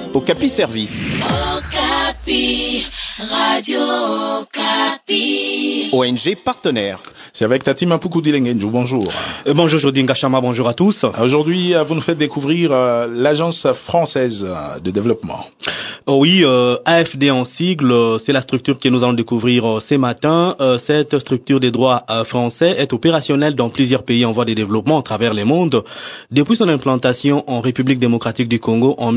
Okapi Service. Okapi, Radio Okapi. ONG partenaire. C'est avec Tati Mapuku Dilengenju, bonjour. Bonjour Jodinga Chama, bonjour à tous. Aujourd'hui, vous nous faites découvrir l'Agence française de développement. Oui, AFD en sigle, c'est la structure que nous allons découvrir ce matin. Cette structure des droits français est opérationnelle dans plusieurs pays en voie de développement à travers le monde. Depuis son implantation en République démocratique du Congo en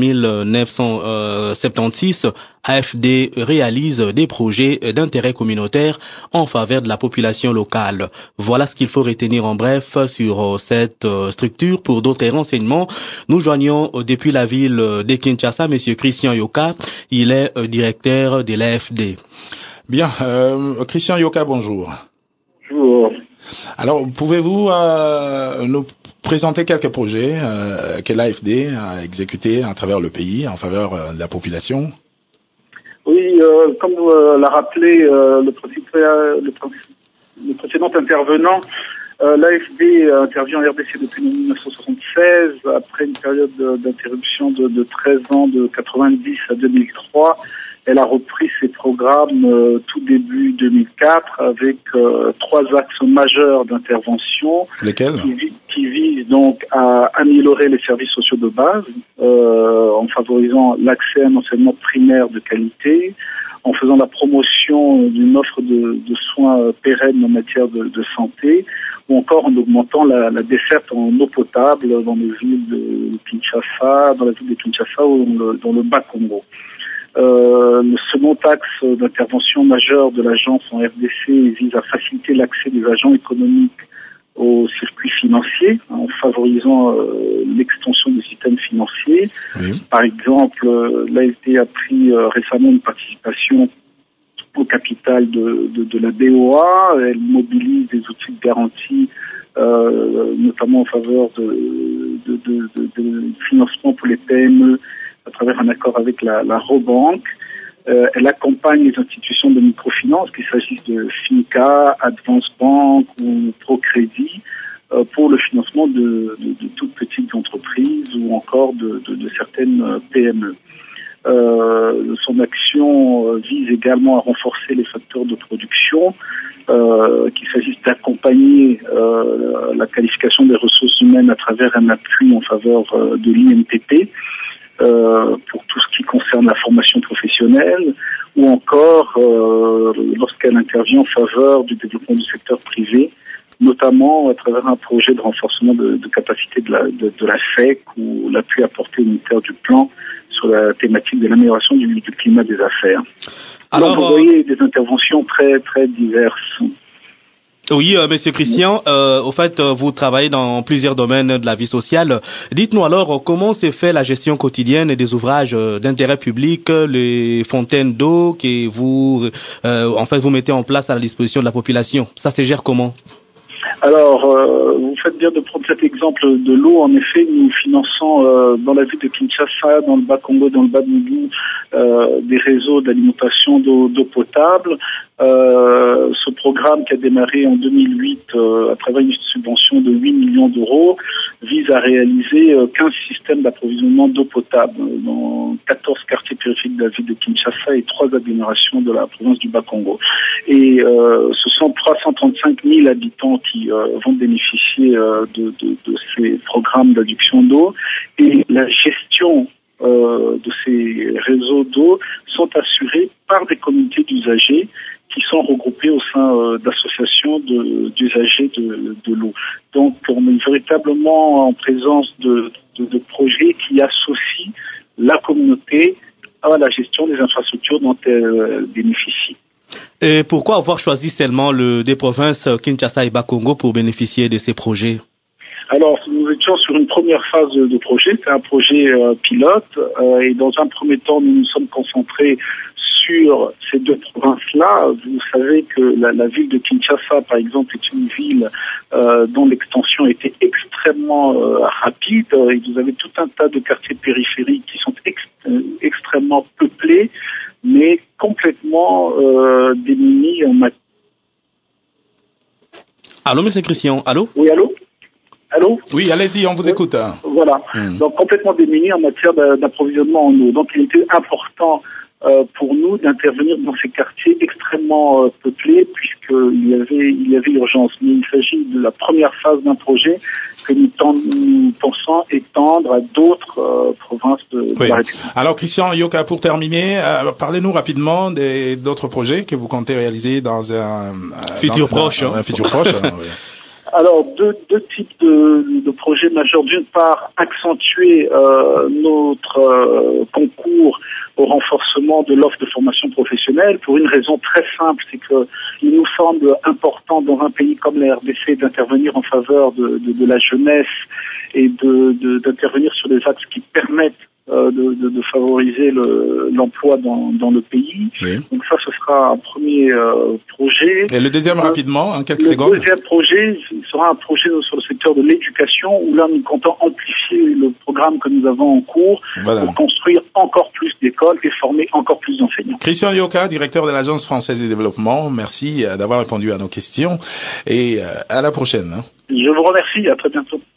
1976, AFD réalise des projets d'intérêt communautaire en faveur de la population locale. Voilà ce qu'il faut retenir en bref sur cette structure. Pour d'autres renseignements, nous joignons depuis la ville de Kinshasa Monsieur Christian Yoka. Il est directeur de l'AFD. Bien, Christian Yoka, bonjour. Bonjour. Alors, pouvez-vous nous présenter quelques projets que l'AFD a exécutés à travers le pays en faveur de la population? Oui, comme l'a rappelé le précédent intervenant, l'AFD intervient en RDC depuis 1976, après une période d'interruption de 13 ans, de 90 à 2003. Elle a repris ses programmes tout début 2004 avec 3 axes majeurs d'intervention. Lesquels? Qui visent donc à améliorer les services sociaux de base en favorisant l'accès à un enseignement primaire de qualité, en faisant la promotion d'une offre de soins pérennes en matière de santé, ou encore en augmentant la desserte en eau potable dans les villes de Kinshasa, dans la ville de Kinshasa ou dans le Bas-Congo. Le second axe d'intervention majeure de l'agence en RDC vise à faciliter l'accès des agents économiques au circuit financier en favorisant l'extension du système financier. Oui. Par exemple, l'AFD a pris récemment une participation au capital de la BOA. Elle mobilise des outils de garantie notamment en faveur de financement pour les PME à travers un accord avec la Robank. Elle accompagne les institutions de microfinance, qu'il s'agisse de FINCA, Advance Bank ou Procrédit, pour le financement de toutes petites entreprises ou encore de certaines PME. Son action vise également à renforcer les facteurs de production, qu'il s'agisse d'accompagner la qualification des ressources humaines à travers un appui en faveur de l'INTP, pour tout ce qui concerne la formation professionnelle, ou encore lorsqu'elle intervient en faveur du développement du secteur privé, notamment à travers un projet de renforcement de capacité de la FEC ou l'appui apporté au ministère du Plan sur la thématique de l'amélioration du climat des affaires. Alors, vous voyez des interventions très très diverses. Oui, Monsieur Christian, au fait, vous travaillez dans plusieurs domaines de la vie sociale. Dites-nous alors comment se fait la gestion quotidienne des ouvrages d'intérêt public, les fontaines d'eau que vous, vous mettez en place à la disposition de la population. Ça se gère comment? Alors, vous faites bien de prendre cet exemple de l'eau. En effet, nous finançons dans la ville de Kinshasa, dans le Bas-Congo, dans le Bas-Dougou, des réseaux d'alimentation d'eau potable. Ce programme qui a démarré en 2008 à travers une subvention de 8 millions d'euros vise à réaliser 15 systèmes d'approvisionnement d'eau potable dans 14 quartiers périphériques de la ville de Kinshasa et 3 agglomérations de la province du Bas-Congo. Et ce sont 335 000 habitants qui vont bénéficier de ces programmes d'adduction d'eau, et la gestion de ces réseaux d'eau sont assurés par des communautés d'usagers qui sont regroupés au sein d'associations d'usagers de l'eau. Donc on est véritablement en présence de projets qui associent la communauté à la gestion des infrastructures dont elle bénéficie. Et pourquoi avoir choisi seulement des provinces Kinshasa et Bas-Congo pour bénéficier de ces projets? Alors, nous étions sur une première phase de projet, c'est un projet pilote, et dans un premier temps, nous nous sommes concentrés sur ces 2 provinces-là. Vous savez que la ville de Kinshasa, par exemple, est une ville dont l'extension était extrêmement rapide, et vous avez tout un tas de quartiers périphériques qui sont extrêmement peuplés, mais complètement démunis en matière. Allô, monsieur Christian, allô? Oui, allô? Allô? Oui, allez-y, on vous écoute. Voilà. Donc complètement démunis en matière d'approvisionnement en eau. Donc il était important pour nous d'intervenir dans ces quartiers extrêmement peuplés, puisqu'il y avait urgence. Mais il s'agit de la première phase d'un projet que nous pensons étendre à d'autres provinces de la République. Alors Christian Yoka, pour terminer, parlez-nous rapidement d'autres projets que vous comptez réaliser dans un futur proche. Un futur proche. Oui. Alors, deux types de projets majeurs. D'une part, accentuer notre concours au renforcement de l'offre de formation professionnelle pour une raison très simple, c'est que il nous semble important dans un pays comme la RDC d'intervenir en faveur de la jeunesse et d'intervenir sur des axes qui permettent de favoriser l'emploi dans le pays. Oui. Donc ça, ce sera un premier projet. Et le deuxième, rapidement, en quelques secondes. Le deuxième projet sera un projet sur le secteur de l'éducation, où là, nous comptons amplifier le programme que nous avons en cours pour construire encore plus d'écoles et former encore plus d'enseignants. Christian Yoka, directeur de l'Agence française de développement, merci d'avoir répondu à nos questions et à la prochaine. Je vous remercie, à très bientôt.